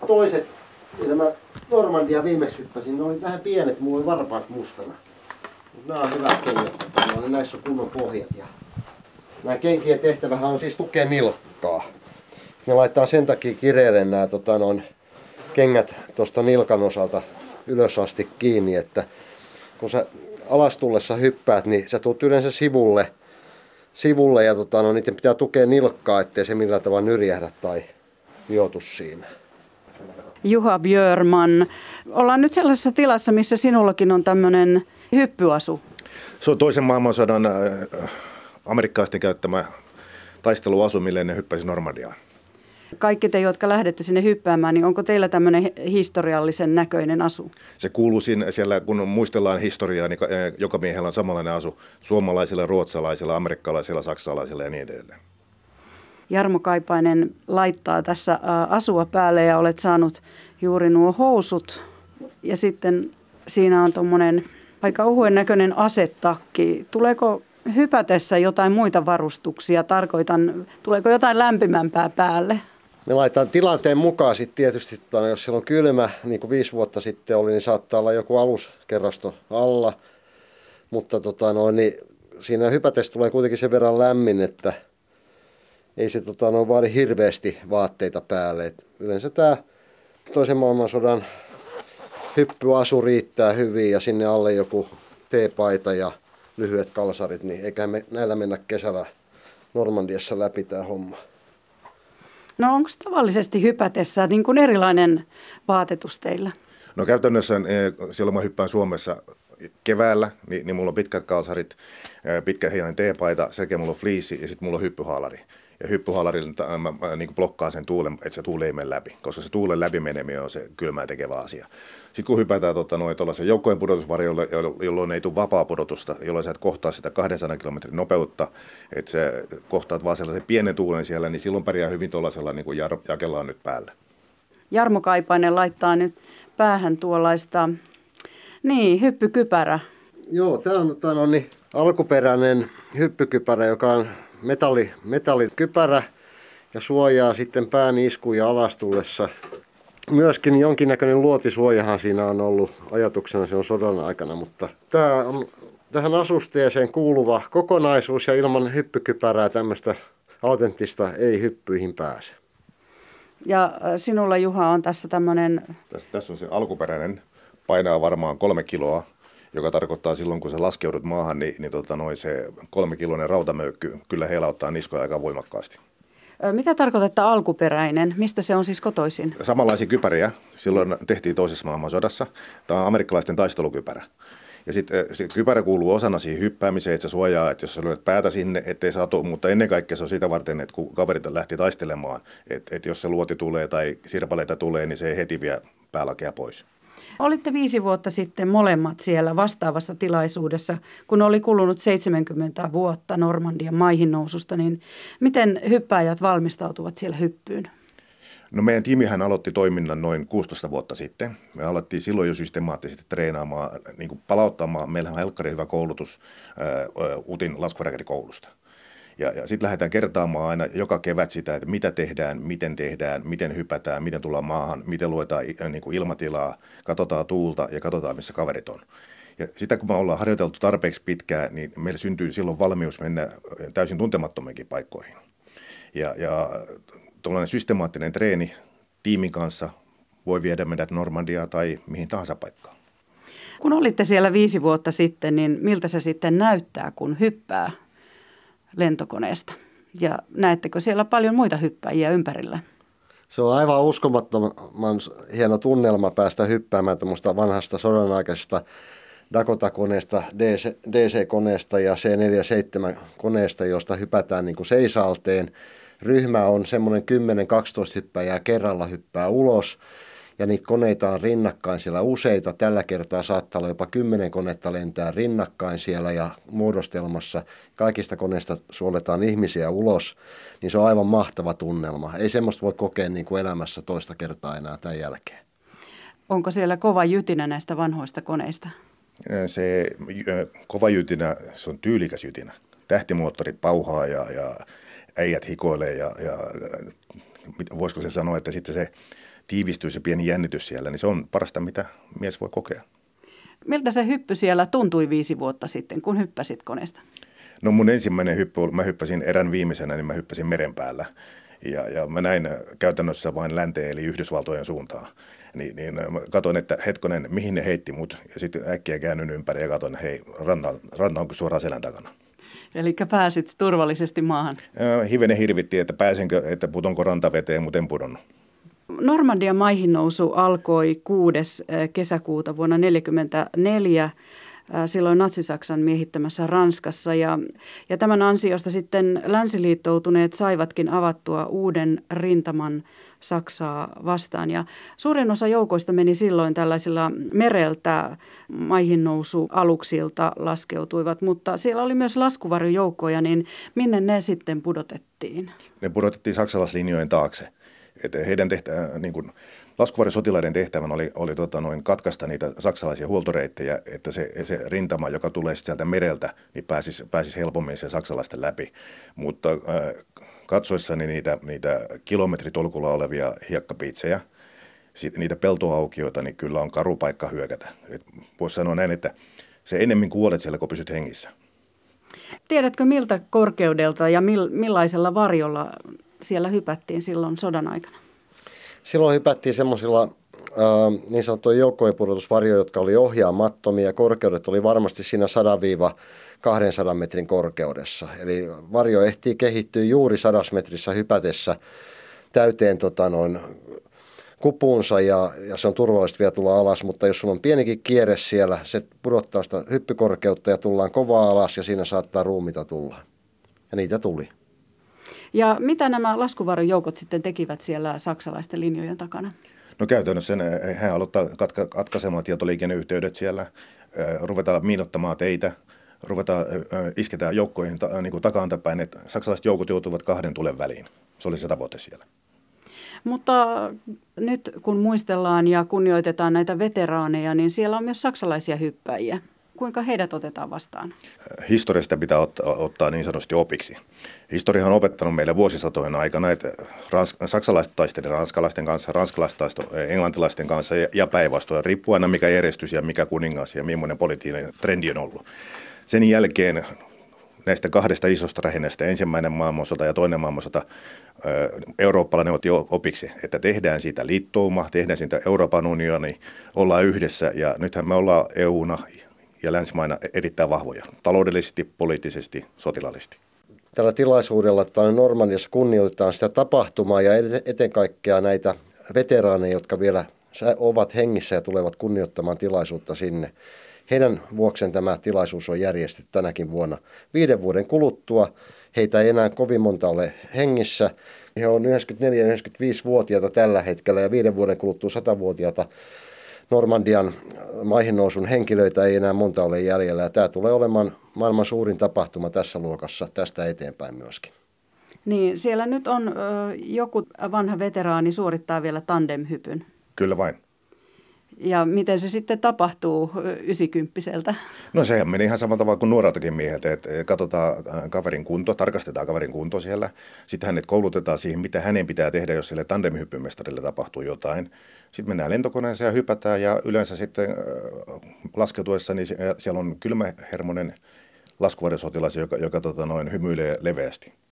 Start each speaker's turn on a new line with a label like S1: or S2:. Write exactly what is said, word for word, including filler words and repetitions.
S1: toiset, nämä Normandia viimeksi hyppäsin, ne oli vähän pienet, mulla oli varpaat mustana. Mutta nämä on hyvät kengät, näissä on kunnon pohjat. Ja nämä kenkien tehtävähän on siis tukea nilkkaa. Ne laittaa sen takia kireelle nämä tota, noin, kengät tuosta nilkan osalta ylös asti kiinni, että kun sä alastullessa hyppäät, niin sä tulet yleensä sivulle, sivulle ja tota, no, niiden pitää tukea nilkkaa, ettei se millään tavalla nyrjähdä tai viotu siinä.
S2: Juha Björman, ollaan nyt sellaisessa tilassa, missä sinullakin on tämmöinen hyppyasu.
S3: Se on toisen maailmansodan äh, amerikkalaisten käyttämä taisteluasu, millä ne hyppäsi Normandiaan.
S2: Kaikki te, jotka lähdette sinne hyppäämään, niin onko teillä tämmöinen historiallisen näköinen asu?
S3: Se kuuluu siinä, siellä, kun muistellaan historiaa, niin joka miehellä on samanlainen asu. Suomalaisilla, ruotsalaisilla, amerikkalaisilla, saksalaisilla ja niin edelleen.
S2: Jarmo Kaipainen laittaa tässä asua päälle ja olet saanut juuri nuo housut. Ja sitten siinä on tuommoinen aika ohuen näköinen asetakki. Tuleeko hypätessä jotain muita varustuksia? Tarkoitan, tuleeko jotain lämpimämpää päälle?
S1: Me laitetaan tilanteen mukaan sitten tietysti, jos siellä on kylmä, niin kuin viisi vuotta sitten oli, niin saattaa olla joku aluskerrasto alla. Mutta tota noin, niin siinä hypätessä tulee kuitenkin sen verran lämmin, että ei se tota noin, vaadi hirveästi vaatteita päälle. Et yleensä tämä toisen maailmansodan hyppyasu riittää hyvin ja sinne alle joku teepaita ja lyhyet kalsarit, niin eiköhän me näillä mennä kesällä Normandiassa läpi tämä homma.
S2: No onko tavallisesti hypätessä niin kuin erilainen vaatetus teillä?
S3: No käytännössä silloin mä hyppään Suomessa keväällä, niin, niin mulla on pitkät kalsarit, pitkä heinäinen teepaita, sekä mulla on fliisi ja sitten mulla on hyppyhaalari. Ja hyppyhaalarilla mä, mä niin blokkaan sen tuulen, että se tuuli ei mene läpi, koska se tuulen läpi meneminen on se kylmää tekevä asia. Sitten kun hypätään tota, noin tuollaisen joukkojen pudotusvarjolle, jolloin ei tule vapaa pudotusta, jolloin sä et kohtaa sitä kahdensadan kilometrin nopeutta, että sä kohtaat vaan sellaisen pienen tuulen siellä, niin silloin pärjää hyvin tuollaisella, niin kuin Jakella on nyt päällä.
S2: Jarmo Kaipainen laittaa nyt päähän tuollaista, niin, hyppykypärä.
S1: Joo, tämä on, tämä on niin alkuperäinen hyppykypärä, joka on metalli, metallikypärä ja suojaa sitten pään iskuun ja alastullessa. Myöskin jonkinnäköinen luotisuojahan siinä on ollut ajatuksena, se on sodan aikana, mutta tämä on tähän asusteeseen kuuluva kokonaisuus ja ilman hyppykypärää tämmöistä autenttista ei hyppyihin pääse.
S2: Ja sinulla, Juha, on tässä tämmöinen...
S3: Tässä, tässä on se alkuperäinen, painaa varmaan kolme kiloa, joka tarkoittaa silloin, kun sä laskeudut maahan, niin, niin tota, noin se kolmekiloinen rautamöykky kyllä heilauttaa niskoja aika voimakkaasti.
S2: Mitä tarkoittaa alkuperäinen? Mistä se on siis kotoisin?
S3: Samanlaisia kypäriä silloin tehtiin toisessa maailmansodassa. Tämä on amerikkalaisten taistelukypärä. Ja sitten se kypärä kuuluu osana siihen hyppäämiseen, että se suojaa, että jos sä lyöt päätä sinne, ettei saatu, mutta ennen kaikkea se on sitä varten, että kun kaverit lähti taistelemaan, että, että jos se luoti tulee tai sirpaleita tulee, niin se heti vie päälakea pois.
S2: Olitte viisi vuotta sitten molemmat siellä vastaavassa tilaisuudessa, kun oli kulunut seitsemänkymmentä vuotta Normandian maihin noususta, niin miten hyppääjät valmistautuvat siellä hyppyyn?
S3: No meidän tiimihän aloitti toiminnan noin kuusitoista vuotta sitten. Me alettiin silloin jo systemaattisesti treenaamaan, niin kuin palauttamaan. Meillähän on helkkari hyvä koulutus ää, U T in laskuvarjärikoulusta. Ja, ja sitten lähdetään kertaamaan aina joka kevät sitä, että mitä tehdään, miten tehdään, miten hypätään, miten tullaan maahan, miten luetaan niin kuin ilmatilaa, katsotaan tuulta ja katsotaan, missä kaverit on. Ja sitä kun me ollaan harjoiteltu tarpeeksi pitkään, niin meillä syntyy silloin valmius mennä täysin tuntemattomiinkin paikkoihin. Ja, ja tuollainen systemaattinen treeni tiimin kanssa voi viedä meidät Normandiaan tai mihin tahansa paikkaan.
S2: Kun olitte siellä viisi vuotta sitten, niin miltä se sitten näyttää, kun hyppää lentokoneesta? Ja näettekö siellä paljon muita hyppäjiä ympärillä?
S1: Se on aivan uskomattoman hieno tunnelma päästä hyppäämään tuommoista vanhasta sodanaikaisesta Dakota-koneesta, D C-koneesta ja C neljäkymmentäseitsemän-koneesta, josta hypätään niin kuin seisalteen. Ryhmä on semmoinen kymmenen kaksitoista hyppäjää kerralla hyppää ulos ja niitä koneita on rinnakkain siellä useita. Tällä kertaa saattaa olla jopa kymmenen konetta lentää rinnakkain siellä ja muodostelmassa. Kaikista koneista suoletaan ihmisiä ulos, niin se on aivan mahtava tunnelma. Ei semmoista voi kokea niin kuin elämässä toista kertaa enää tämän jälkeen.
S2: Onko siellä kova jytinä näistä vanhoista koneista?
S3: Se kova jytinä, se on tyylikäs jytinä. Tähtimoottorit pauhaa ja, ja äijät hikoilee ja, ja voisiko se sanoa, että sitten se tiivistyy se pieni jännitys siellä, niin se on parasta, mitä mies voi kokea.
S2: Miltä se hyppy siellä tuntui viisi vuotta sitten, kun hyppäsit koneesta?
S3: No mun ensimmäinen hyppy, mä hyppäsin erän viimeisenä, niin mä hyppäsin meren päällä. Ja, ja mä näin käytännössä vain länteen eli Yhdysvaltojen suuntaan. Niin, niin mä katsoin, että hetkonen, mihin ne heitti mut. Ja sitten äkkiä käännyin ympäri ja katsoin, hei, ranta, ranta onko suoraan selän takana.
S2: Eli pääsit turvallisesti maahan?
S3: Hivenen hirvitti, että pääsenkö, että putonko rantaveteen, mutta en pudonnut.
S2: Normandian maihin nousu alkoi kuudes kesäkuuta vuonna tuhatyhdeksänsataaneljäkymmentäneljä, silloin Natsi-Saksan miehittämässä Ranskassa. Ja, ja tämän ansiosta sitten länsiliittoutuneet saivatkin avattua uuden rintaman Saksaa vastaan. Ja suurin osa joukoista meni silloin tällaisilla mereltä maihin nousu aluksilta laskeutuivat, mutta siellä oli myös laskuvarjojoukkoja, niin minne ne sitten pudotettiin?
S3: Ne pudotettiin saksalaislinjojen taakse. Että heidän tehtä, niin kuin laskuvarjosotilaiden tehtävän oli, oli tota noin katkaista niitä saksalaisia huoltoreittejä, että se, se rintama, joka tulee sieltä mereltä, niin pääsisi, pääsisi helpommin sen saksalaisten läpi. Mutta äh, katsoessani niitä, niitä kilometritolkulla olevia hiekkapiitsejä, sit, niitä peltoaukioita, niin kyllä on karu paikka hyökätä. Voisi sanoa näin, että se enemmän kuolet siellä, kun pysyt hengissä.
S2: Tiedätkö miltä korkeudelta ja mil, millaisella varjolla siellä hypättiin silloin sodan aikana?
S1: Silloin hypättiin semmoisilla äh, niin sanottuja joukkojenpudotusvarjoja, jotka oli ohjaamattomia. Korkeudet oli varmasti siinä sata kaksisataa metrin korkeudessa. Eli varjo ehtii kehittyä juuri sadassa metrissä hypätessä täyteen tota, noin, kupuunsa ja, ja se on turvallista vielä tulla alas. Mutta jos sulla on pienikin kierre siellä, se pudottaa sitä hyppykorkeutta ja tullaan kovaa alas ja siinä saattaa ruumita tulla. Ja niitä tuli.
S2: Ja mitä nämä laskuvarjojoukot sitten tekivät siellä saksalaisten linjojen takana?
S3: No käytännössä he aloittaa katka, katkaisemaan tietoliikenneyhteydet siellä, ruvetaan miinottamaan teitä, ruvetaan isketään joukkoihin ta, niin kuin takaantapäin, että saksalaiset joukot joutuvat kahden tulen väliin. Se oli se tavoite siellä.
S2: Mutta nyt kun muistellaan ja kunnioitetaan näitä veteraaneja, niin siellä on myös saksalaisia hyppäjiä. Kuinka heidät otetaan vastaan?
S3: Historiasta pitää ottaa, ottaa niin sanotusti opiksi. Historiahan on opettanut meille vuosisatojen aikana, että rans, saksalaiset taistelivat ranskalaisten kanssa, ranskalaiset taistelivat englantilaisten kanssa ja, ja päinvastoin, riippuen aina mikä järjestys ja mikä kuningas ja millainen poliittinen trendi on ollut. Sen jälkeen näistä kahdesta isosta rähinnästä, ensimmäinen maailmansota ja toinen maailmansota, eurooppalainen otti opiksi, että tehdään siitä liittouma, tehdään siitä Euroopan unioni, ollaan yhdessä ja nythän me ollaan E U-na ja länsimaina erittäin vahvoja, taloudellisesti, poliittisesti, sotilaallisesti.
S1: Tällä tilaisuudella että Normandiassa kunnioitetaan sitä tapahtumaa ja eten kaikkea näitä veteraaneja, jotka vielä ovat hengissä ja tulevat kunnioittamaan tilaisuutta sinne. Heidän vuokseen tämä tilaisuus on järjestetty tänäkin vuonna. Viiden vuoden kuluttua heitä ei enää kovin monta ole hengissä. He on yhdeksänkymmentäneljä-yhdeksänkymmentäviisi-vuotiaita tällä hetkellä ja viiden vuoden kuluttua satavuotiaita. Normandian maihin nousun henkilöitä ei enää monta ole jäljellä. Ja tämä tulee olemaan maailman suurin tapahtuma tässä luokassa tästä eteenpäin myöskin.
S2: Niin, siellä nyt on ö, joku vanha veteraani suorittaa vielä tandemhypyn.
S3: Kyllä vain.
S2: Ja miten se sitten tapahtuu ysikymppiseltä?
S3: No sehän meni ihan samalla tavalla kuin nuoreltakin mieheltä, että katsotaan kaverin kunto, tarkastetaan kaverin kunto siellä. Sitten hänet koulutetaan siihen, mitä hänen pitää tehdä, jos sille tandemhyppymestarille tapahtuu jotain. Sitten mennään lentokoneeseen ja hypätään ja yleensä sitten laskeutuessa niin siellä on kylmähermonen laskuvarjosotilas, joka, joka tota noin, hymyilee leveästi.